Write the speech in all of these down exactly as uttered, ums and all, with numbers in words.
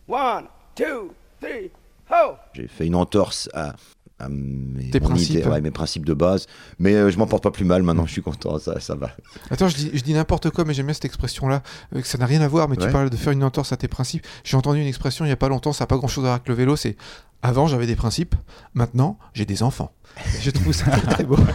One, two, three, ho! J'ai fait une entorse à, à mes, Tes principes. idée, ouais, mes principes de base, mais euh, je m'en porte pas plus mal maintenant, je suis content, ça, ça va. Attends, je dis, je dis n'importe quoi, mais j'aime bien cette expression-là, euh, que ça n'a rien à voir, mais Ouais. tu parles de faire une entorse à tes principes. J'ai entendu une expression il n'y a pas longtemps, ça n'a pas grand-chose à voir avec le vélo, c'est « Avant, j'avais des principes, maintenant, j'ai des enfants ». Je trouve ça très, très beau.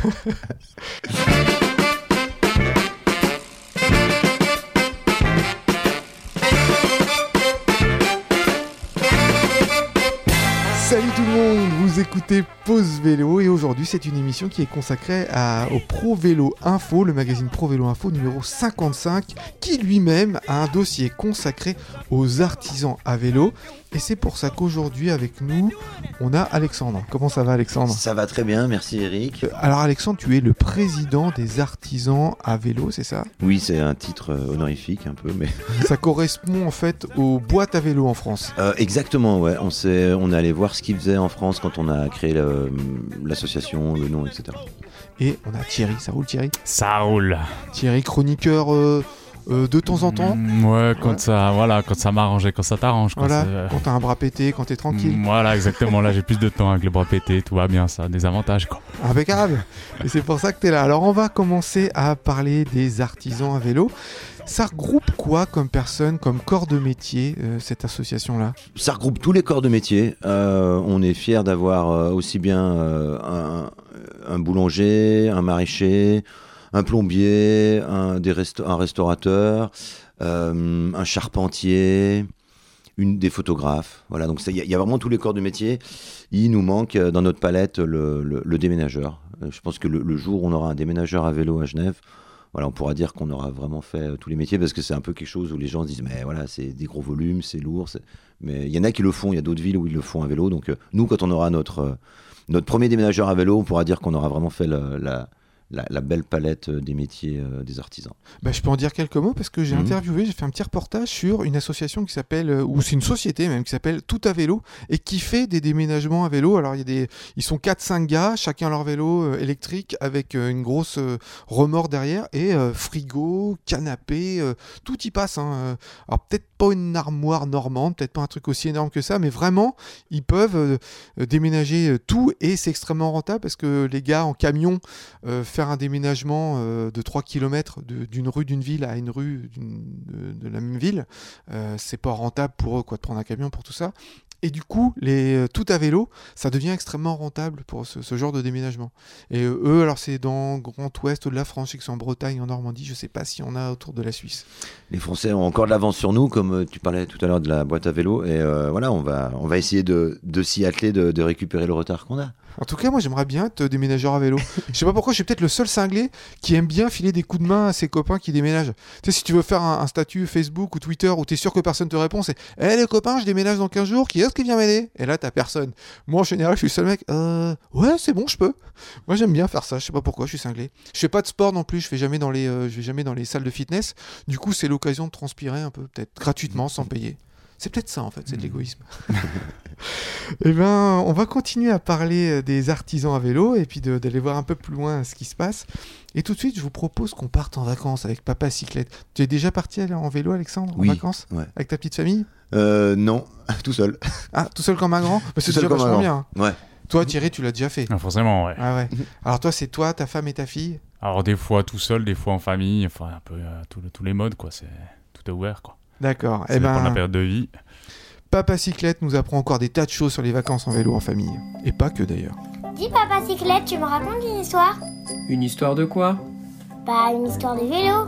Salut tout le monde, vous écoutez Pause Vélo et aujourd'hui c'est une émission qui est consacrée à, au Pro Vélo Info, le magazine Pro Vélo Info numéro cinquante-cinq qui lui-même a un dossier consacré aux artisans à vélo et c'est pour ça qu'aujourd'hui avec nous on a Alexandre. Comment ça va Alexandre ? Ça va très bien, merci Eric. Alors Alexandre, tu es le président des artisans à vélo, c'est ça ? Oui, c'est un titre euh, honorifique un peu, mais... Ça correspond en fait aux boîtes à vélo en France. Euh, exactement, ouais, on, s'est, on est allé voir ce qu'ils faisaient en France quand on a créé le, l'association, le nom, et cetera. Et on a Thierry, ça roule Thierry ? Ça roule. Thierry, chroniqueur euh, euh, de temps en temps. Mm, ouais, quand Ouais. ça, voilà, quand ça m'arrange et quand ça t'arrange. Quand Voilà, c'est- quand t'as un bras pété, quand t'es tranquille. Mm, Voilà, exactement. Là, j'ai plus de temps avec le bras pété, tout va bien, ça a des avantages, quoi. Impeccable. Et c'est pour ça que t'es là. Alors on va commencer à parler des artisans à vélo. Ça regroupe quoi comme personne, comme corps de métier, euh, cette association-là ? Ça regroupe tous les corps de métier. Euh, on est fiers d'avoir euh, aussi bien euh, un, un boulanger, un maraîcher, un plombier, un, des resta- un restaurateur, euh, un charpentier, une, des photographes. Voilà, donc il y, y a vraiment tous les corps de métier. Il nous manque euh, dans notre palette le, le, le déménageur. Euh, je pense que le, le jour où on aura un déménageur à vélo à Genève, voilà, on pourra dire qu'on aura vraiment fait euh, tous les métiers parce que c'est un peu quelque chose où les gens se disent mais voilà, c'est des gros volumes, c'est lourd. C'est... Mais il y en a qui le font, il y a d'autres villes où ils le font à vélo. Donc euh, nous, quand on aura notre, euh, notre premier déménageur à vélo, on pourra dire qu'on aura vraiment fait la, la, la, la belle palette des métiers euh, des artisans. Bah, je peux en dire quelques mots parce que j'ai Mhm. interviewé, j'ai fait un petit reportage sur une association qui s'appelle, euh, ou c'est une société même, qui s'appelle Tout à Vélo et qui fait des déménagements à vélo. Alors il y a des, ils sont quatre cinq gars, chacun leur vélo euh, électrique avec euh, une grosse euh, remorque derrière et euh, frigo, canapé, euh, tout y passe. Hein. Euh, Alors peut-être pas une armoire normande, peut-être pas un truc aussi énorme que ça, mais vraiment ils peuvent euh, euh, déménager euh, tout et c'est extrêmement rentable parce que les gars en camion euh, faire un déménagement euh, de trois kilomètres de, d'une rue d'une ville à une rue d'une- de, de la même ville, euh, c'est pas rentable pour eux quoi, de prendre un camion pour tout ça. Et du coup, les, euh, tout à vélo, ça devient extrêmement rentable pour ce, ce genre de déménagement. Et euh, eux, alors c'est dans Grand Ouest de la France, je sais que c'est en Bretagne, en Normandie, je sais pas si on a autour de la Suisse. Les Français ont encore de l'avance sur nous, comme euh, tu parlais tout à l'heure de la boîte à vélo. Et euh, voilà, on va, on va essayer de, de s'y atteler, de, de récupérer le retard qu'on a. En tout cas, moi j'aimerais bien être déménageur à vélo. Je sais pas pourquoi, je suis peut-être le seul cinglé qui aime bien filer des coups de main à ses copains qui déménagent. Tu sais, si tu veux faire un, un statut Facebook ou Twitter où tu es sûr que personne te répond, c'est « Eh les copains, je déménage dans quinze jours, qui est-ce qui vient m'aider ?» Et là, t'as personne. Moi en général, je suis le seul mec « Euh, ouais, c'est bon, je peux. » Moi j'aime bien faire ça, je sais pas pourquoi, je suis cinglé. Je fais pas de sport non plus, je fais jamais dans les, euh, je vais jamais dans les salles de fitness. Du coup, c'est l'occasion de transpirer un peu, peut-être gratuitement, sans payer. C'est peut-être ça en fait, c'est de l'égoïsme. Eh bien, on va continuer à parler euh, des artisans à vélo et puis de- d'aller voir un peu plus loin ce qui se passe. Et tout de suite, je vous propose qu'on parte en vacances avec Papa Cyclette. Tu es déjà parti aller en vélo, Alexandre, en Oui, vacances ouais. avec ta petite famille ? Euh, non, tout seul. Ah, tout seul comme un grand ? Bah, C'est Tout seul déjà comme un vachement grand. bien. Ouais. Toi, Thierry, tu l'as déjà fait. Ah, forcément, ouais. Ah ouais. Alors toi, c'est toi, ta femme et ta fille ? Alors, des fois tout seul, des fois en famille, enfin, un peu euh, tous les- tous les modes, quoi. C'est tout est ouvert, quoi. D'accord. Ça Eh dépend de la ben, période de vie. Papa Cyclette nous apprend encore des tas de choses sur les vacances en vélo en famille. Et pas que d'ailleurs. Dis Papa Cyclette, tu me racontes une histoire ? Une histoire de quoi? Bah, une histoire de vélo.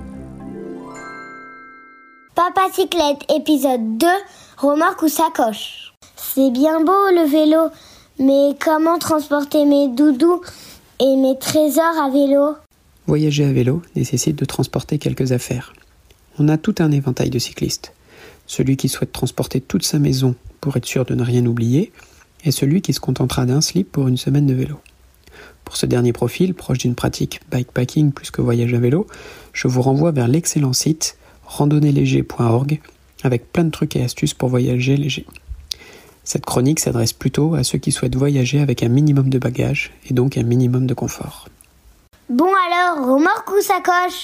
Papa Cyclette, épisode deux, remorque ou sacoche. C'est bien beau le vélo, mais comment transporter mes doudous et mes trésors à vélo ? Voyager à vélo nécessite de transporter quelques affaires. On a tout un éventail de cyclistes. Celui qui souhaite transporter toute sa maison pour être sûr de ne rien oublier, et celui qui se contentera d'un slip pour une semaine de vélo. Pour ce dernier profil, proche d'une pratique bikepacking plus que voyage à vélo, je vous renvoie vers l'excellent site randonnée léger point org avec plein de trucs et astuces pour voyager léger. Cette chronique s'adresse plutôt à ceux qui souhaitent voyager avec un minimum de bagages et donc un minimum de confort. Bon alors, remorque ou sacoche ?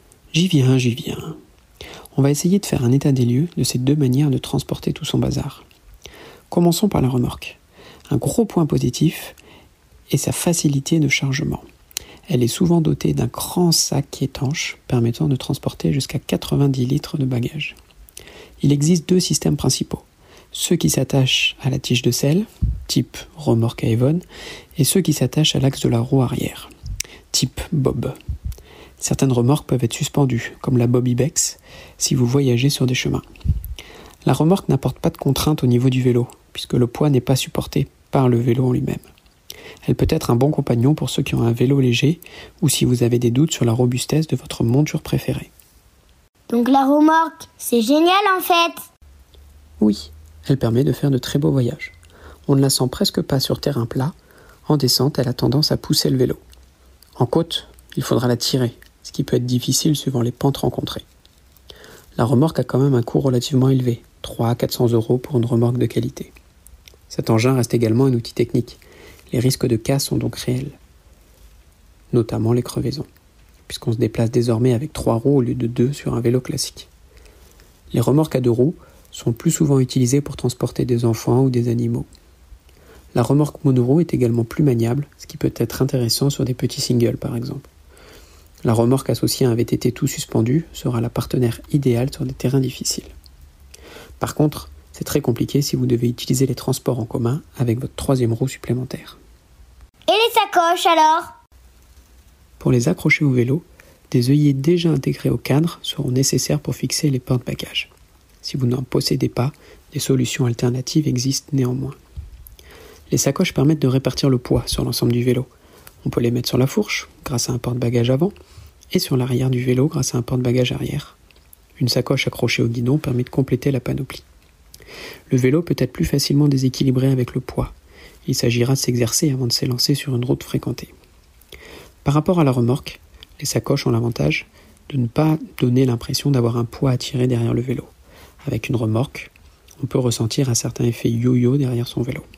J'y viens, j'y viens. On va essayer de faire un état des lieux de ces deux manières de transporter tout son bazar. Commençons par la remorque. Un gros point positif est sa facilité de chargement. Elle est souvent dotée d'un grand sac étanche permettant de transporter jusqu'à quatre-vingt-dix litres de bagages. Il existe deux systèmes principaux. Ceux qui s'attachent à la tige de selle, type remorque à Evon, et ceux qui s'attachent à l'axe de la roue arrière, type Bob. Certaines remorques peuvent être suspendues, comme la Bob Ibex, si vous voyagez sur des chemins. La remorque n'apporte pas de contrainte au niveau du vélo, puisque le poids n'est pas supporté par le vélo en lui-même. Elle peut être un bon compagnon pour ceux qui ont un vélo léger ou si vous avez des doutes sur la robustesse de votre monture préférée. Donc la remorque, c'est génial en fait. Oui, elle permet de faire de très beaux voyages. On ne la sent presque pas sur terrain plat. En descente, elle a tendance à pousser le vélo. En côte, il faudra la tirer, ce qui peut être difficile suivant les pentes rencontrées. La remorque a quand même un coût relativement élevé, trois à quatre cents euros pour une remorque de qualité. Cet engin reste également un outil technique. Les risques de casse sont donc réels, notamment les crevaisons, puisqu'on se déplace désormais avec trois roues au lieu de deux sur un vélo classique. Les remorques à deux roues sont plus souvent utilisées pour transporter des enfants ou des animaux. La remorque monoroue est également plus maniable, ce qui peut être intéressant sur des petits singles par exemple. La remorque associée à un V T T tout suspendu sera la partenaire idéale sur des terrains difficiles. Par contre, c'est très compliqué si vous devez utiliser les transports en commun avec votre troisième roue supplémentaire. Et les sacoches alors ? Pour les accrocher au vélo, des œillets déjà intégrés au cadre seront nécessaires pour fixer les porte-bagages. Si vous n'en possédez pas, des solutions alternatives existent néanmoins. Les sacoches permettent de répartir le poids sur l'ensemble du vélo. On peut les mettre sur la fourche, grâce à un porte-bagages avant, et sur l'arrière du vélo grâce à un porte-bagages arrière. Une sacoche accrochée au guidon permet de compléter la panoplie. Le vélo peut être plus facilement déséquilibré avec le poids. Il s'agira de s'exercer avant de s'élancer sur une route fréquentée. Par rapport à la remorque, les sacoches ont l'avantage de ne pas donner l'impression d'avoir un poids à tirer derrière le vélo. Avec une remorque, on peut ressentir un certain effet yo-yo derrière son vélo.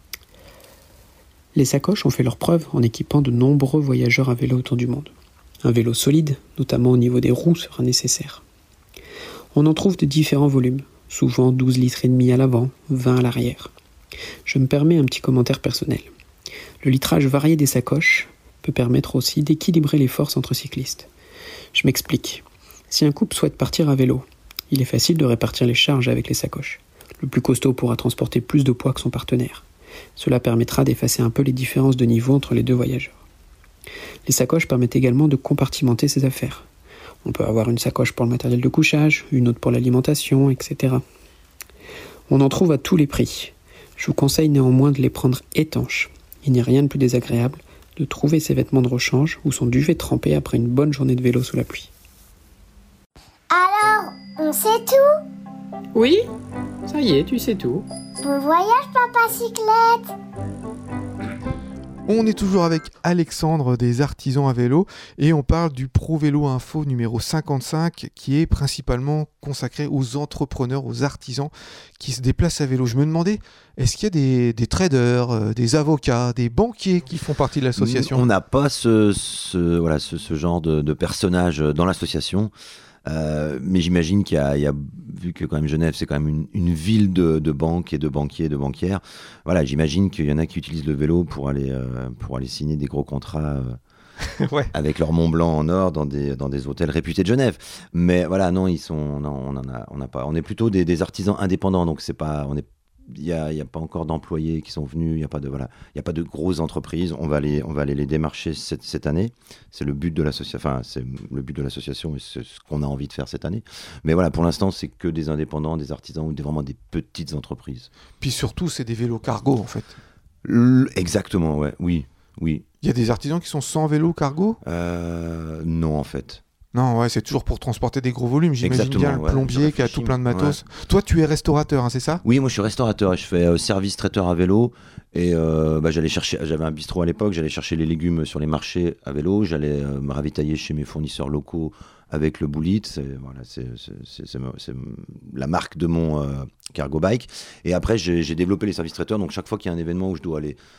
Les sacoches ont fait leurs preuves en équipant de nombreux voyageurs à vélo autour du monde. Un vélo solide, notamment au niveau des roues, sera nécessaire. On en trouve de différents volumes, souvent douze litres et demi à l'avant, vingt à l'arrière. Je me permets un petit commentaire personnel. Le litrage varié des sacoches peut permettre aussi d'équilibrer les forces entre cyclistes. Je m'explique. Si un couple souhaite partir à vélo, il est facile de répartir les charges avec les sacoches. Le plus costaud pourra transporter plus de poids que son partenaire. Cela permettra d'effacer un peu les différences de niveau entre les deux voyageurs. Les sacoches permettent également de compartimenter ses affaires. On peut avoir une sacoche pour le matériel de couchage, une autre pour l'alimentation, et cetera. On en trouve à tous les prix. Je vous conseille néanmoins de les prendre étanches. Il n'y a rien de plus désagréable de trouver ses vêtements de rechange ou son duvet trempé après une bonne journée de vélo sous la pluie. Alors, on sait tout ? Oui, ça y est, tu sais tout. Bon voyage, papa cyclette. On est toujours avec Alexandre des Artisans à vélo et on parle du Pro Vélo Info numéro cinquante-cinq qui est principalement consacré aux entrepreneurs, aux artisans qui se déplacent à vélo. Je me demandais, est-ce qu'il y a des, des traders, euh, des avocats, des banquiers qui font partie de l'association ? On n'a pas ce, ce, voilà, ce, ce genre de, de personnages dans l'association. Euh, mais j'imagine qu'il y a, il y a, vu que quand même Genève c'est quand même une, une ville de, de banques et de banquiers, de banquières, voilà, j'imagine qu'il y en a qui utilisent le vélo pour aller, euh, pour aller signer des gros contrats euh, ouais. avec leur Mont Blanc en or dans des, dans des hôtels réputés de Genève. Mais voilà, non, ils sont, non, on en a, on n'a pas, on est plutôt des, des artisans indépendants, donc c'est pas, on est il n'y a, a pas encore d'employés qui sont venus, il n'y a pas de voilà, il y a pas de grosses entreprises. On va aller, on va aller les démarcher cette, cette année. C'est le but de l'association. Enfin, c'est le but de l'association et c'est ce qu'on a envie de faire cette année. Mais voilà, pour l'instant, c'est que des indépendants, des artisans ou des, vraiment des petites entreprises. Puis surtout, c'est des vélos cargo en fait. L- exactement, ouais, oui, oui. Il y a des artisans qui sont sans vélo cargo ? euh, Non, en fait. Non, ouais, c'est toujours pour transporter des gros volumes. J'imagine Exactement, bien le ouais, plombier qui a tout plein de matos. Ouais. Toi, tu es restaurateur, hein, c'est ça ? Oui, moi je suis restaurateur et je fais euh, service traiteur à vélo. Et euh, bah, j'allais chercher, j'avais un bistrot à l'époque, j'allais chercher les légumes sur les marchés à vélo, j'allais euh, me ravitailler chez mes fournisseurs locaux avec le Bullit. C'est, voilà, c'est, c'est, c'est, c'est, c'est la marque de mon euh, cargo bike. Et après, j'ai, j'ai développé les services traiteurs. Donc chaque fois qu'il y a un événement où je dois aller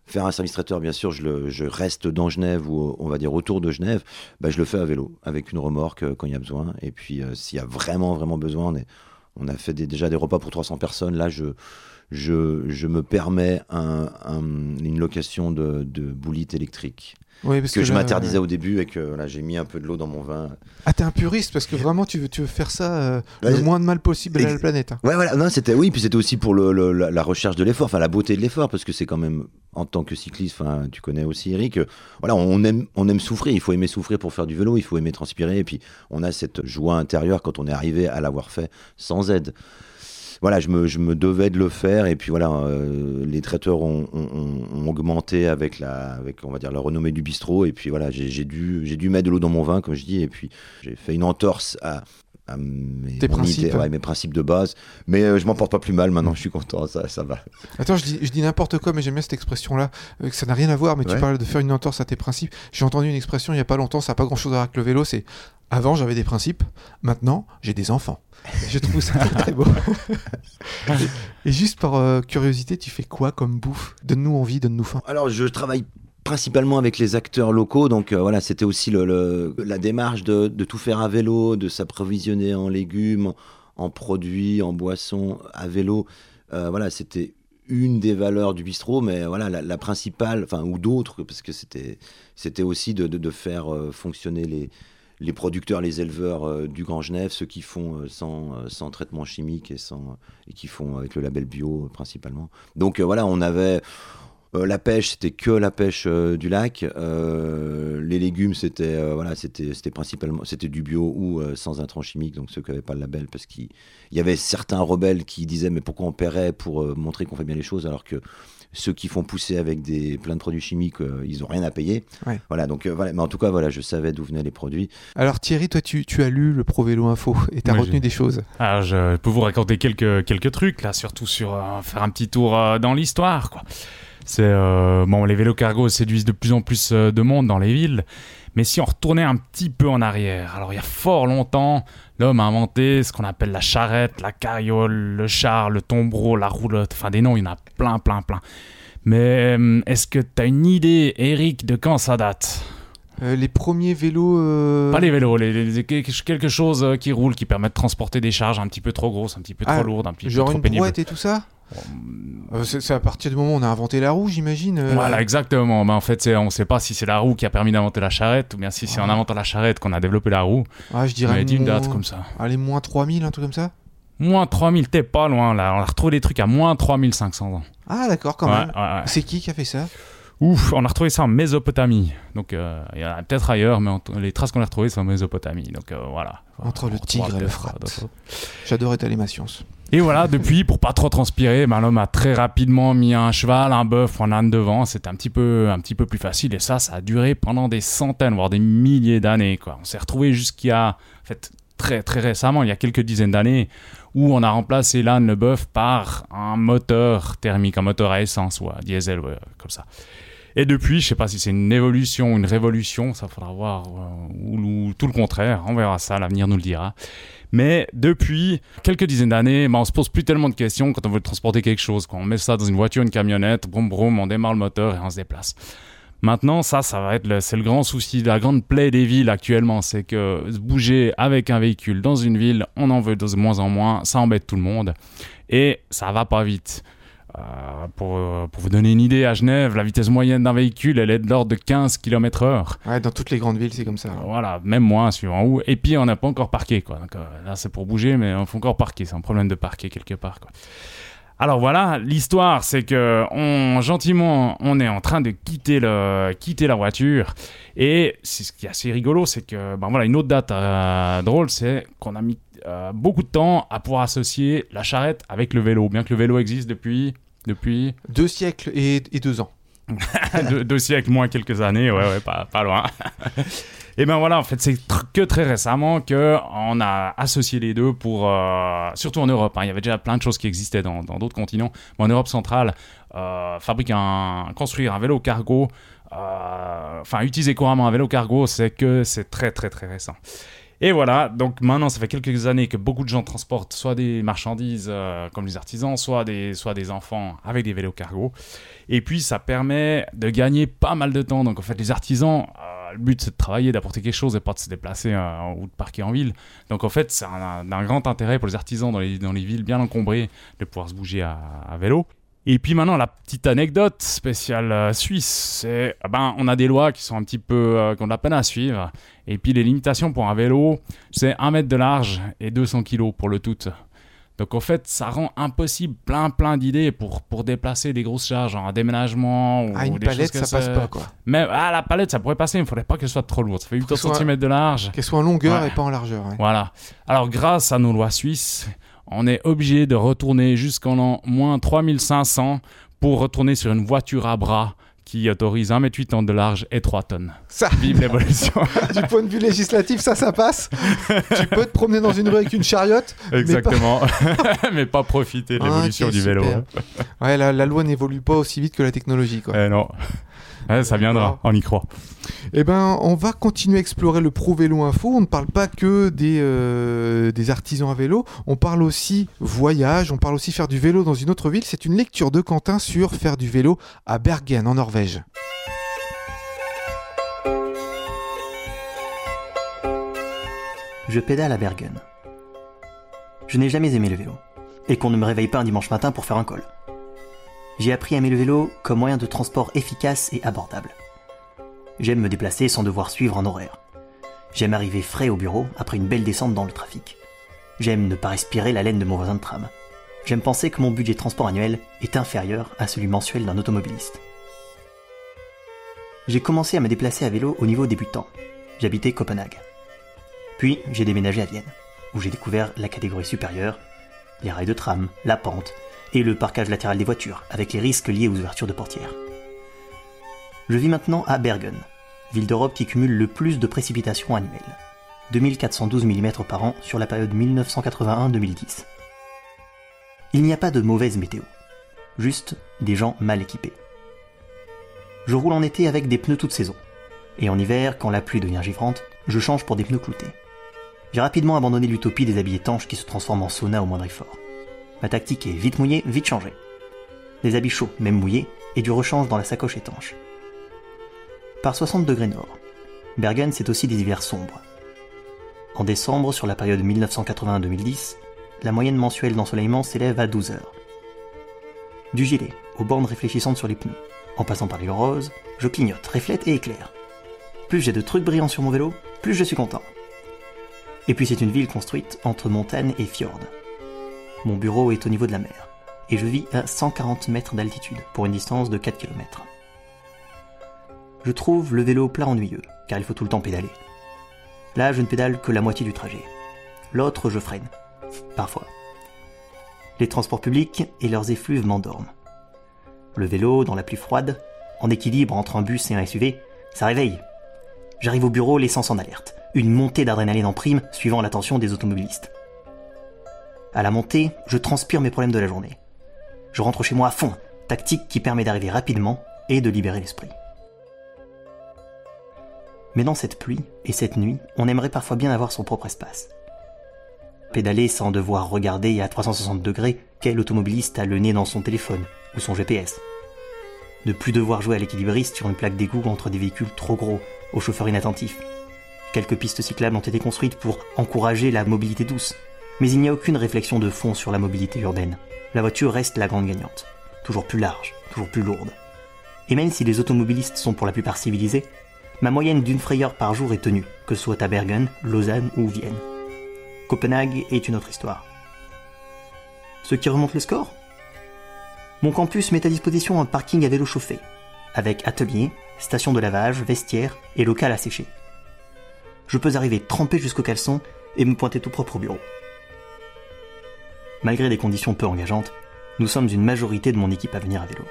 faire un service traiteur, bien sûr, je, le, je reste dans Genève ou on va dire autour de Genève, bah, je le fais à vélo, avec une remorque euh, quand il y a besoin. Et puis euh, s'il y a vraiment, vraiment besoin, on, est, on a fait des, déjà des repas pour trois cents personnes. Là, je, je, je me permets un, un, une location de, de boulite électrique. Oui, parce que, que je là, m'interdisais euh... au début et que voilà, j'ai mis un peu de l'eau dans mon vin. Ah, t'es un puriste parce que vraiment tu veux, tu veux faire ça euh, bah, le je... moins de mal possible à Ex- la planète. Hein. Ouais, voilà, non, c'était, oui, puis c'était aussi pour le, le, la, la recherche de l'effort, enfin la beauté de l'effort, parce que c'est quand même, en tant que cycliste, enfin tu connais aussi Eric, euh, voilà, on aime, on aime souffrir, il faut aimer souffrir pour faire du vélo, il faut aimer transpirer, et puis on a cette joie intérieure quand on est arrivé à l'avoir fait sans aide. Voilà, je me, je me devais de le faire et puis voilà, euh, les traiteurs ont, ont, ont augmenté avec la, avec on va dire la renommée du bistrot et puis voilà, j'ai, j'ai dû, j'ai dû mettre de l'eau dans mon vin comme je dis et puis j'ai fait une entorse à, à mes, Tes principes, idée, ouais, mes principes de base, mais euh, je m'en porte pas plus mal maintenant, je suis content, ça, ça va. Attends, je dis, je dis n'importe quoi, mais j'aime bien cette expression-là, euh, que ça n'a rien à voir, mais ouais. Tu parles de faire une entorse à tes principes. J'ai entendu une expression il y a pas longtemps, ça n'a pas grand-chose à voir avec le vélo, c'est avant j'avais des principes, maintenant j'ai des enfants. Je trouve ça très, très beau. et, et juste par euh, curiosité, tu fais quoi comme bouffe ? Donne-nous envie, donne-nous faim. Alors, je travaille principalement avec les acteurs locaux, donc euh, voilà, c'était aussi le, le, la démarche de, de tout faire à vélo, de s'approvisionner en légumes, en, en produits, en boissons à vélo. Euh, voilà, c'était une des valeurs du bistrot, mais voilà, la, la principale, enfin, ou d'autres, parce que c'était, c'était aussi de, de, de faire euh, fonctionner les les producteurs, les éleveurs euh, du Grand Genève, ceux qui font euh, sans, euh, sans traitement chimique et, sans, et qui font avec le label bio euh, principalement. Donc euh, voilà, on avait euh, la pêche, c'était que la pêche euh, du lac. Euh, les légumes, c'était euh, voilà, c'était, c'était principalement c'était du bio ou euh, sans intrants chimiques, donc ceux qui n'avaient pas le label, parce qu'il y avait certains rebelles qui disaient mais pourquoi on paierait pour euh, montrer qu'on fait bien les choses alors que ceux qui font pousser avec des, plein de produits chimiques, euh, ils n'ont rien à payer. Ouais. Voilà, donc, euh, voilà. Mais en tout cas, voilà, je savais d'où venaient les produits. Alors Thierry, toi, tu, tu as lu le Pro Vélo Info et tu as oui, retenu j'ai... des choses. Alors, je peux vous raconter quelques, quelques trucs, là, surtout sur euh, faire un petit tour euh, dans l'histoire, quoi. C'est, euh, bon, les vélos cargo séduisent de plus en plus euh, de monde dans les villes. Mais si on retournait un petit peu en arrière, alors il y a fort longtemps, l'homme a inventé ce qu'on appelle la charrette, la carriole, le char, le tombereau, la roulotte, enfin des noms, il y en a plein, plein, plein. Mais est-ce que tu as une idée, Eric, de quand ça date ? euh, Les premiers vélos... Euh... Pas les vélos, les, les, les, quelque chose qui roule, qui permet de transporter des charges un petit peu trop grosses, un petit peu ah, trop lourdes, un petit peu trop pénibles. Genre une brouette et tout ça ? Euh, c'est, c'est à partir du moment où on a inventé la roue, j'imagine. Euh... Voilà, exactement. Ben, en fait, c'est, on ne sait pas si c'est la roue qui a permis d'inventer la charrette ou bien si c'est ouais. en inventant la charrette qu'on a développé la roue. Ah, je dirais. Mais moins... une date comme ça. Allez, moins trois mille, un truc comme ça. Moins trois mille, t'es pas loin là. On a retrouvé des trucs à moins trois mille cinq cents ans. Ah, d'accord, quand ouais, même. Ouais, ouais. C'est qui qui a fait ça ? Ouf, on a retrouvé ça en Mésopotamie. Donc, il euh, y en a peut-être ailleurs, mais on, les traces qu'on a retrouvées, c'est en Mésopotamie. Donc, euh, voilà. Entre le Tigre et l'Euphrate. J'adore étaler ma science. Et voilà, depuis, pour pas trop transpirer, ben, l'homme a très rapidement mis un cheval, un bœuf ou un âne devant. C'était un petit peu, un petit peu plus facile. Et ça, ça a duré pendant des centaines, voire des milliers d'années, quoi. On s'est retrouvé jusqu'à, en fait, très, très récemment, il y a quelques dizaines d'années, où on a remplacé l'âne, le bœuf, par un moteur thermique, un moteur à essence ou à diesel, ouais, comme ça. Et depuis, je sais pas si c'est une évolution ou une révolution, ça faudra voir, euh, ou, ou tout le contraire, on verra ça, l'avenir nous le dira. Mais depuis quelques dizaines d'années, bah, on se pose plus tellement de questions quand on veut transporter quelque chose. Quand on met ça dans une voiture, une camionnette, broum broum, on démarre le moteur et on se déplace. Maintenant, ça, ça va être le, c'est le grand souci, la grande plaie des villes actuellement, c'est que se bouger avec un véhicule dans une ville, on en veut de moins en moins, ça embête tout le monde et ça va pas vite. Euh, pour, pour vous donner une idée, à Genève, la vitesse moyenne d'un véhicule, elle est de l'ordre de quinze kilomètres heure. Ouais, dans toutes les grandes villes, c'est comme ça. Alors. Voilà, même moins, suivant où. Et puis, on n'a pas encore parqué, quoi. Donc, euh, là, c'est pour bouger, mais on faut encore parquer. C'est un problème de parquer quelque part, quoi. Alors voilà, l'histoire, c'est que on, gentiment, on est en train de quitter, le, quitter la voiture. Et c'est ce qui est assez rigolo, c'est que, ben voilà, une autre date euh, drôle, c'est qu'on a mis euh, beaucoup de temps à pouvoir associer la charrette avec le vélo, bien que le vélo existe depuis... depuis... Deux siècles et, et deux ans. deux, deux siècles, moins quelques années, ouais, ouais, pas, pas loin. Et ben voilà, en fait, c'est tr- que très récemment qu'on a associé les deux pour... Euh, surtout en Europe, hein, il y avait déjà plein de choses qui existaient dans, dans d'autres continents, mais en Europe centrale, euh, fabriquer un, construire un vélo cargo, enfin, euh, utiliser couramment un vélo cargo, c'est que c'est très, très, très récent. Et voilà, donc maintenant, ça fait quelques années que beaucoup de gens transportent soit des marchandises euh, comme les artisans, soit des, soit des enfants avec des vélos cargo. Et puis, ça permet de gagner pas mal de temps. Donc, en fait, les artisans, euh, le but, c'est de travailler, d'apporter quelque chose et pas de se déplacer euh, ou de parquer en ville. Donc, en fait, c'est un, d'un grand intérêt pour les artisans dans les, dans les villes bien encombrées de pouvoir se bouger à, à vélo. Et puis maintenant, la petite anecdote spéciale euh, suisse, c'est ben, on a des lois qui sont un petit peu, euh, qu'on a peine à suivre. Et puis les limitations pour un vélo, c'est un mètre de large et deux cents kilos pour le tout. Donc en fait, ça rend impossible plein plein d'idées pour, pour déplacer des grosses charges, genre un déménagement ou Ah, une des palette, choses ça comme passe pas, quoi. Mais ah, la palette, ça pourrait passer, mais il ne faudrait pas qu'elle soit trop lourde. Ça fait huit soit- centimètres de large. Qu'elle soit en longueur Ouais. et pas en largeur. Ouais. Voilà. Alors, grâce à nos lois suisses, on est obligé de retourner jusqu'en l'an moins trois mille cinq cents pour retourner sur une voiture à bras qui autorise un mètre quatre-vingt-dix de large et trois tonnes. Ça, Vive l'évolution. du point de vue législatif, ça, ça passe. Tu peux te promener dans une rue avec une chariote. Exactement. Mais pas profiter de l'évolution Ok, du vélo. super. hein. Ouais, la, la loi n'évolue pas aussi vite que la technologie, quoi. Eh non. Ouais, ça viendra, on y croit. Eh ben, on va continuer à explorer le Pro Vélo Info. On ne parle pas que des, euh, des artisans à vélo. On parle aussi voyage. On parle aussi faire du vélo dans une autre ville. C'est une lecture de Quentin sur faire du vélo à Bergen, en Norvège. Je pédale à Bergen. Je n'ai jamais aimé le vélo, et qu'on ne me réveille pas un dimanche matin pour faire un col. J'ai appris à aimer le vélo comme moyen de transport efficace et abordable. J'aime me déplacer sans devoir suivre un horaire. J'aime arriver frais au bureau après une belle descente dans le trafic. J'aime ne pas respirer la laine de mon voisin de tram. J'aime penser que mon budget transport annuel est inférieur à celui mensuel d'un automobiliste. J'ai commencé à me déplacer à vélo au niveau débutant. J'habitais Copenhague. Puis j'ai déménagé à Vienne, où j'ai découvert la catégorie supérieure, les rails de tram, la pente et le parquage latéral des voitures, avec les risques liés aux ouvertures de portières. Je vis maintenant à Bergen, ville d'Europe qui cumule le plus de précipitations annuelles, deux mille quatre cent douze millimètres par an sur la période dix-neuf cent quatre-vingt-un à deux mille dix. Il n'y a pas de mauvaise météo, juste des gens mal équipés. Je roule en été avec des pneus toute saison, et en hiver, quand la pluie devient givrante, je change pour des pneus cloutés. J'ai rapidement abandonné l'utopie des habits étanches qui se transforment en sauna au moindre effort. Ma tactique est vite mouillé, vite changé. Des habits chauds, même mouillés, et du rechange dans la sacoche étanche. Par soixante degrés nord, Bergen c'est aussi des hivers sombres. En décembre, sur la période dix-neuf cent quatre-vingt-un à deux mille dix, la moyenne mensuelle d'ensoleillement s'élève à douze heures. Du gilet aux bornes réfléchissantes sur les pneus, en passant par les roses, je clignote, reflète et éclaire. Plus j'ai de trucs brillants sur mon vélo, plus je suis content. Et puis c'est une ville construite entre montagne et fjord. Mon bureau est au niveau de la mer, et je vis à cent quarante mètres d'altitude, pour une distance de quatre kilomètres. Je trouve le vélo plat ennuyeux, car il faut tout le temps pédaler. Là, je ne pédale que la moitié du trajet. L'autre, je freine. Parfois. Les transports publics et leurs effluves m'endorment. Le vélo, dans la pluie froide, en équilibre entre un bus et un S U V, ça réveille. J'arrive au bureau, l'essence en alerte. Une montée d'adrénaline en prime, suivant l'attention des automobilistes. À la montée, je transpire mes problèmes de la journée. Je rentre chez moi à fond, tactique qui permet d'arriver rapidement et de libérer l'esprit. Mais dans cette pluie et cette nuit, on aimerait parfois bien avoir son propre espace. Pédaler sans devoir regarder à trois cent soixante degrés quel automobiliste a le nez dans son téléphone ou son G P S. Ne plus devoir jouer à l'équilibriste sur une plaque d'égout entre des véhicules trop gros, aux chauffeurs inattentifs. Quelques pistes cyclables ont été construites pour encourager la mobilité douce, mais il n'y a aucune réflexion de fond sur la mobilité urbaine. La voiture reste la grande gagnante, toujours plus large, toujours plus lourde. Et même si les automobilistes sont pour la plupart civilisés, ma moyenne d'une frayeur par jour est tenue, que ce soit à Bergen, Lausanne ou Vienne. Copenhague est une autre histoire. Ce qui remonte le score ? Mon campus met à disposition un parking à vélo chauffé, avec atelier, station de lavage, vestiaire et local à sécher. Je peux arriver trempé jusqu'au caleçon et me pointer tout propre au bureau. Malgré des conditions peu engageantes, nous sommes une majorité de mon équipe à venir à vélo.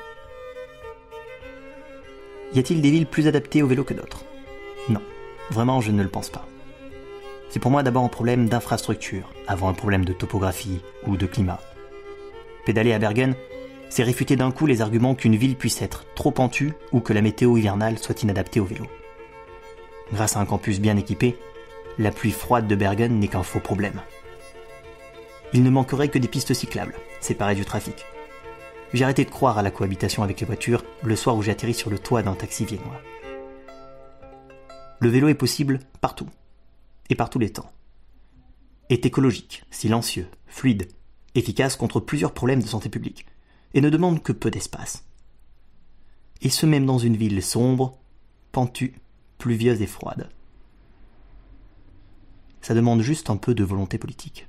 Y a-t-il des villes plus adaptées au vélo que d'autres ? Non, vraiment je ne le pense pas. C'est pour moi d'abord un problème d'infrastructure, avant un problème de topographie ou de climat. Pédaler à Bergen, c'est réfuter d'un coup les arguments qu'une ville puisse être trop pentue ou que la météo hivernale soit inadaptée au vélo. Grâce à un campus bien équipé, la pluie froide de Bergen n'est qu'un faux problème. Il ne manquerait que des pistes cyclables, séparées du trafic. J'ai arrêté de croire à la cohabitation avec les voitures le soir où j'ai atterri sur le toit d'un taxi viennois. Le vélo est possible partout, et par tous les temps. Est écologique, silencieux, fluide, efficace contre plusieurs problèmes de santé publique, et ne demande que peu d'espace. Et ce même dans une ville sombre, pentue, pluvieuse et froide. Ça demande juste un peu de volonté politique.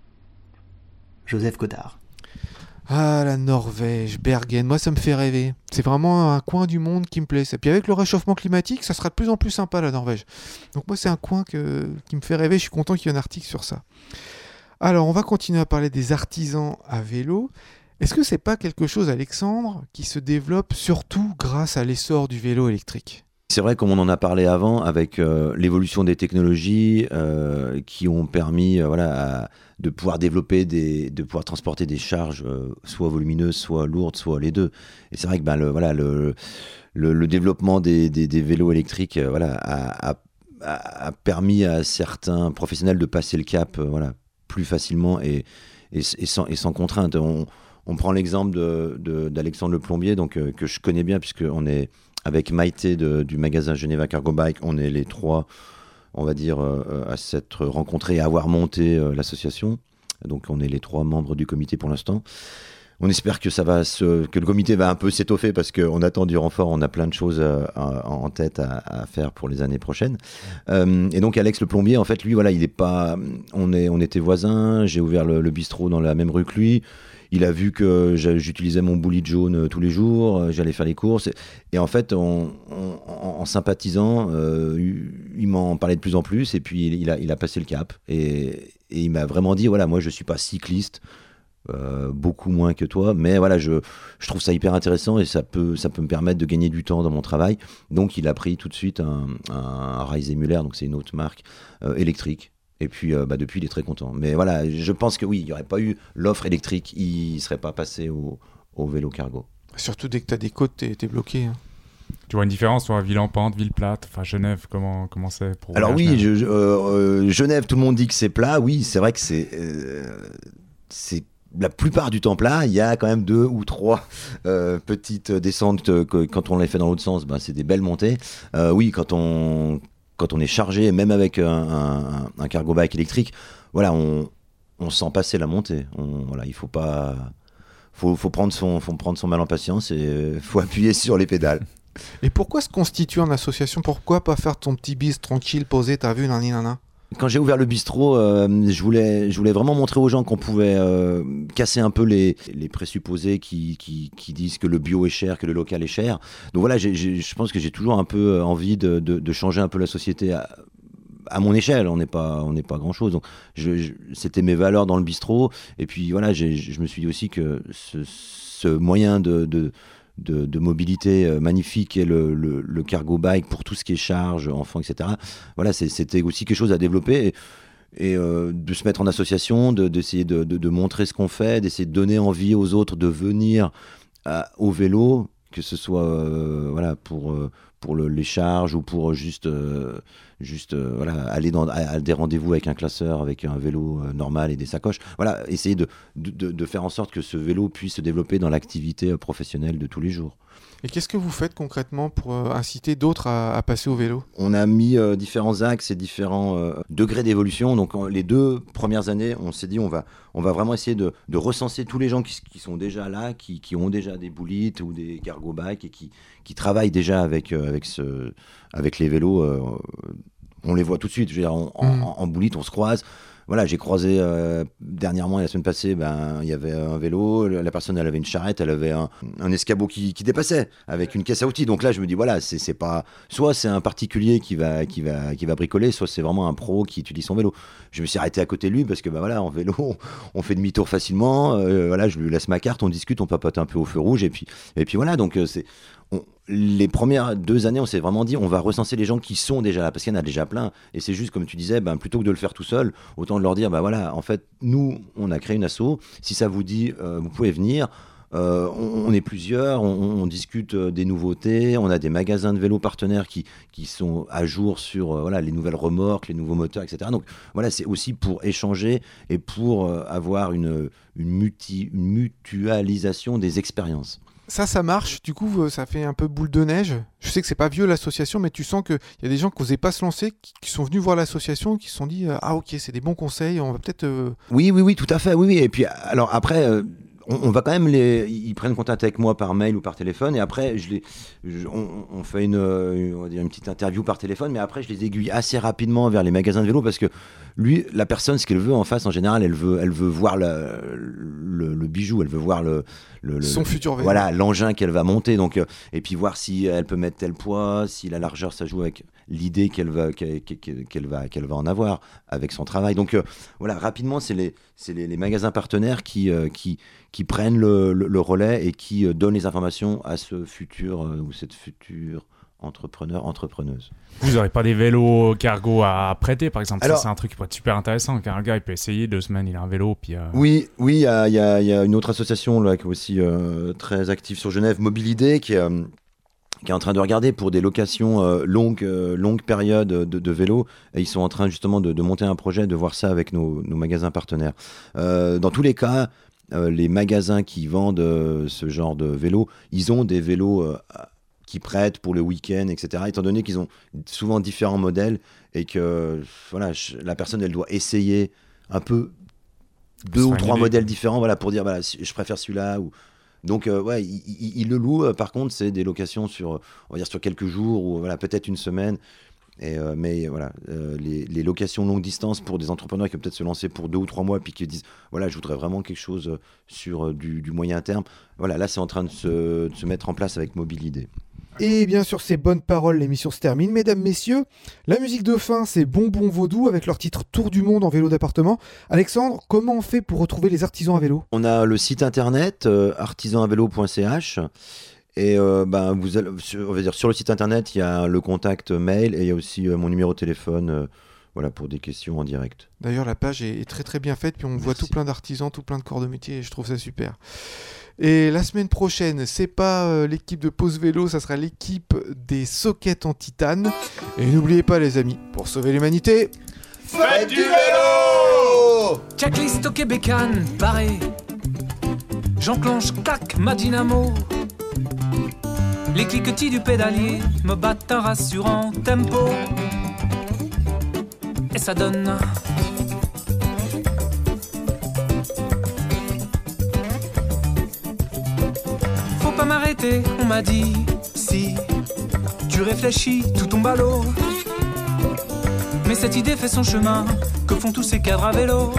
Joseph Godard. Ah, la Norvège, Bergen, moi ça me fait rêver. C'est vraiment un coin du monde qui me plaît. Et puis avec le réchauffement climatique, ça sera de plus en plus sympa la Norvège. Donc moi c'est un coin que, qui me fait rêver, je suis content qu'il y ait un article sur ça. Alors on va continuer à parler des artisans à vélo. Est-ce que c'est pas quelque chose, Alexandre, qui se développe surtout grâce à l'essor du vélo électrique ? C'est vrai, comme on en a parlé avant, avec euh, l'évolution des technologies euh, qui ont permis euh, voilà, à, de pouvoir développer, des, de pouvoir transporter des charges euh, soit volumineuses, soit lourdes, soit les deux. Et c'est vrai que ben, le, voilà, le, le, le développement des, des, des vélos électriques euh, voilà, a, a, a permis à certains professionnels de passer le cap euh, voilà, plus facilement et, et, et, sans, et sans contrainte. On, on prend l'exemple de, de, d'Alexandre Le Plombier, donc, euh, que je connais bien puisqu'on est... Avec Maïté de, du magasin Geneva Cargo Bike, on est les trois, on va dire, euh, à s'être rencontrés et à avoir monté euh, l'association. Donc on est les trois membres du comité pour l'instant. On espère que ça va se, que le comité va un peu s'étoffer parce qu'on attend du renfort, on a plein de choses euh, en tête à, à faire pour les années prochaines. Euh, et donc Alex Le Plombier, en fait, lui, voilà, il est pas, on est, on était voisins. J'ai ouvert le, le bistrot dans la même rue que lui. Il a vu que j'utilisais mon boulit jaune tous les jours, j'allais faire les courses. Et en fait, on, on, en, en sympathisant, euh, il m'en parlait de plus en plus. Et puis, il a, il a passé le cap. Et, et il m'a vraiment dit, voilà, moi, je ne suis pas cycliste, euh, beaucoup moins que toi. Mais voilà, je, je trouve ça hyper intéressant et ça peut, ça peut me permettre de gagner du temps dans mon travail. Donc, il a pris tout de suite un, un, un Reisemuller, donc c'est une autre marque, euh, électrique. Et puis, euh, bah, depuis, il est très content. Mais voilà, je pense que oui, il n'y aurait pas eu l'offre électrique, il ne serait pas passé au, au vélo cargo. Surtout dès que tu as des côtes, tu es bloqué. Hein. Tu vois une différence entre ville en pente, ville plate, enfin Genève, comment, comment c'est pour Alors oui, Genève, je, euh, Genève, tout le monde dit que c'est plat. Oui, c'est vrai que c'est, euh, c'est la plupart du temps plat. Il y a quand même deux ou trois euh, petites descentes que quand on les fait dans l'autre sens, bah, c'est des belles montées. Euh, oui, quand on... Quand on est chargé, même avec un, un, un cargo bike électrique, voilà, on, on sent passer la montée. On, voilà, il faut pas, faut, faut prendre son, faut prendre son mal en patience et faut appuyer sur les pédales. Et pourquoi se constituer en association ? Pourquoi pas faire ton petit bis tranquille, posé, t'as vu, nani nana ? Quand j'ai ouvert le bistrot, euh, je, voulais, je voulais vraiment montrer aux gens qu'on pouvait euh, casser un peu les, les présupposés qui, qui, qui disent que le bio est cher, que le local est cher. Donc voilà, j'ai, j'ai, je pense que j'ai toujours un peu envie de, de, de changer un peu la société à, à mon échelle. On n'est pas, on n'est pas grand-chose. Donc je, je, c'était mes valeurs dans le bistrot. Et puis voilà, j'ai, je me suis dit aussi que ce, ce moyen de... de De, de mobilité magnifique et le, le, le cargo bike pour tout ce qui est charge, enfants, et cetera. Voilà, c'est, c'était aussi quelque chose à développer et, et euh, de se mettre en association, de, d'essayer de, de, de montrer ce qu'on fait, d'essayer de donner envie aux autres de venir à, au vélo, que ce soit euh, voilà, pour, euh, pour le, les charges ou pour juste, euh, juste euh, voilà, aller dans, à, à des rendez-vous avec un classeur, avec un vélo euh, normal et des sacoches. Voilà, essayer de, de, de faire en sorte que ce vélo puisse se développer dans l'activité professionnelle de tous les jours. Et qu'est-ce que vous faites concrètement pour euh, inciter d'autres à, à passer au vélo ? On a mis euh, différents axes et différents euh, degrés d'évolution. Donc en, les deux premières années, on s'est dit on va, on va vraiment essayer de, de recenser tous les gens qui, qui sont déjà là, qui, qui ont déjà des boulites ou des cargo bikes et qui, qui travaillent déjà avec, euh, avec, ce, avec les vélos. Euh, on les voit tout de suite. Je veux dire, en, mmh. en, en boulite, on se croise. Voilà, j'ai croisé euh, dernièrement, la semaine passée, ben, il y avait un vélo, la personne elle avait une charrette, elle avait un, un escabeau qui, qui dépassait avec une caisse à outils. Donc là, je me dis, voilà, c'est, c'est pas, soit c'est un particulier qui va, qui, va, qui va bricoler, soit c'est vraiment un pro qui utilise son vélo. Je me suis arrêté à côté de lui parce que ben, voilà, en vélo, on, on fait demi-tour facilement. Euh, voilà, je lui laisse ma carte, on discute, on papote un peu au feu rouge. Et puis, et puis voilà, donc euh, c'est... On, les premières deux années, on s'est vraiment dit on va recenser les gens qui sont déjà là, parce qu'il y en a déjà plein. Et c'est juste, comme tu disais, ben, plutôt que de le faire tout seul, autant de leur dire, ben voilà, en fait, nous, on a créé une asso. Si ça vous dit, euh, vous pouvez venir. Euh, on, on est plusieurs, on, on discute des nouveautés, on a des magasins de vélos partenaires qui, qui sont à jour sur euh, voilà, les nouvelles remorques, les nouveaux moteurs, et cetera. Donc voilà, c'est aussi pour échanger et pour euh, avoir une, une, muti, une mutualisation des expériences. Ça, ça marche. Du coup, ça fait un peu boule de neige. Je sais que c'est pas vieux l'association, mais tu sens qu'il y a des gens qui n'osaient pas se lancer, qui, qui sont venus voir l'association, qui se sont dit « Ah ok, c'est des bons conseils, on va peut-être... Euh... » Oui, oui, oui, tout à fait. Oui, oui. Et puis, alors après... Euh, On, on va quand même les, ils prennent contact avec moi par mail ou par téléphone et après je les, je, on, on fait une, une, on va dire une petite interview par téléphone, mais après je les aiguille assez rapidement vers les magasins de vélo parce que lui, la personne, ce qu'elle veut en face, en général, elle veut, elle veut voir le, le, le bijou, elle veut voir le, le, le son futur vélo. Voilà, l'engin qu'elle va monter, donc euh, et puis voir si elle peut mettre tel poids, si la largeur ça joue avec l'idée qu'elle va, qu'elle, qu'elle va, qu'elle va en avoir avec son travail. Donc euh, voilà, rapidement, c'est les, c'est les, les magasins partenaires qui, euh, qui qui prennent le, le, le relais et qui euh, donnent les informations à ce futur euh, ou cette future entrepreneur, entrepreneuse. Vous n'aurez pas des vélos cargo à prêter, par exemple? Alors, ça, c'est un truc qui peut être super intéressant, car un gars, il peut essayer deux semaines, il a un vélo, puis... Euh... Oui, oui, il y a, y a, y a une autre association là, qui est aussi euh, très active sur Genève, Mobilidé, qui est... Euh, qui est en train de regarder pour des locations euh, longues, euh, longues périodes de, de vélos. Et ils sont en train justement de, de monter un projet, de voir ça avec nos, nos magasins partenaires. Euh, dans tous les cas, euh, les magasins qui vendent euh, ce genre de vélos, ils ont des vélos euh, qui prêtent pour le week-end, et cetera. Étant donné qu'ils ont souvent différents modèles et que voilà, je, la personne, elle doit essayer un peu deux ou trois modèles différents voilà, pour dire voilà, je préfère celui-là ou... Donc euh, ouais, il, il, il le loue. Euh, par contre, c'est des locations sur, on va dire sur quelques jours ou voilà peut-être une semaine. Et euh, mais voilà, euh, les, les locations longue distance pour des entrepreneurs qui peuvent peut-être se lancer pour deux ou trois mois puis qui disent voilà, je voudrais vraiment quelque chose sur euh, du, du moyen terme. Voilà, là c'est en train de se, de se mettre en place avec Mobilidé. Et bien sur ces bonnes paroles, l'émission se termine. Mesdames, messieurs, la musique de fin, c'est Bonbon Vaudou avec leur titre Tour du monde en vélo d'appartement. Alexandre, comment on fait pour retrouver les artisans à vélo ? On a le site internet euh, artisan à vélo point c h et euh, ben, vous allez, on va dire, sur le site internet, il y a le contact mail et il y a aussi euh, mon numéro de téléphone euh, voilà, pour des questions en direct. D'ailleurs, la page est, est très très bien faite, puis on Merci. voit tout plein d'artisans, tout plein de corps de métier et je trouve ça super. Et la semaine prochaine, c'est pas euh, l'équipe de Pause Vélo, ça sera l'équipe des sockets en titane. Et n'oubliez pas les amis, pour sauver l'humanité, faites du vélo! Checklist au Québécan, barré. J'enclenche, clac, ma dynamo. Les cliquetis du pédalier me battent un rassurant tempo. Et ça donne... Pas m'arrêter, on m'a dit, si tu réfléchis, tout tombe à l'eau. Mais cette idée fait son chemin, que font tous ces cadres à vélo.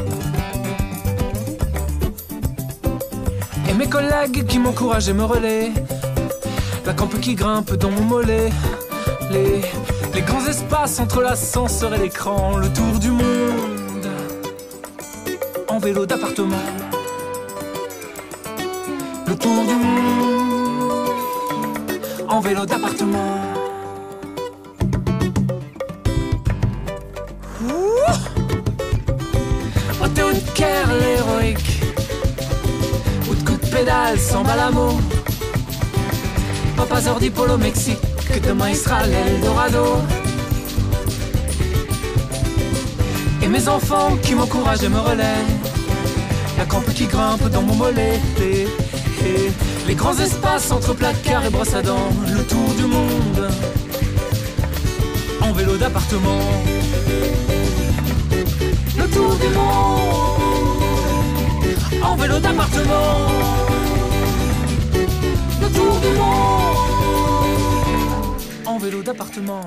Et mes collègues qui m'encouragent et me relaient, la campe qui grimpe dans mon mollet, les, les grands espaces entre l'ascenseur et l'écran, le tour du monde en vélo d'appartement. Le tour du monde en vélo d'appartement. Au théo de Caire, l'héroïque, ou de coups de pédale sans balamo. Papa Zordi Polo Mexique, que demain il sera l'Eldorado. Et mes enfants qui m'encouragent et me relaient, la campe qui grimpe dans mon mollet. Et, et, les grands espaces entre placards et brosses à dents, le tour du monde en vélo d'appartement. Le tour du monde en vélo d'appartement. Le tour du monde en vélo d'appartement.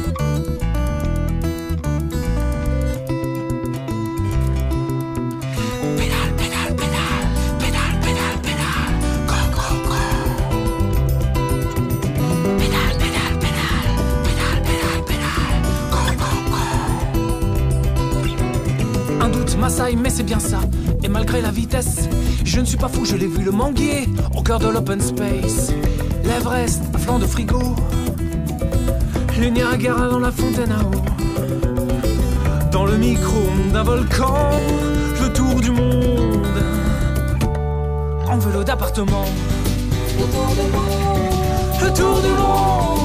Massaï, mais c'est bien ça. Et malgré la vitesse, je ne suis pas fou, je l'ai vu le manguier au cœur de l'open space. L'Everest à flanc de frigo, les Niagara dans la fontaine à eau. Dans le micro d'un volcan, le tour du monde en vélo d'appartement. Le tour du monde, le tour du monde.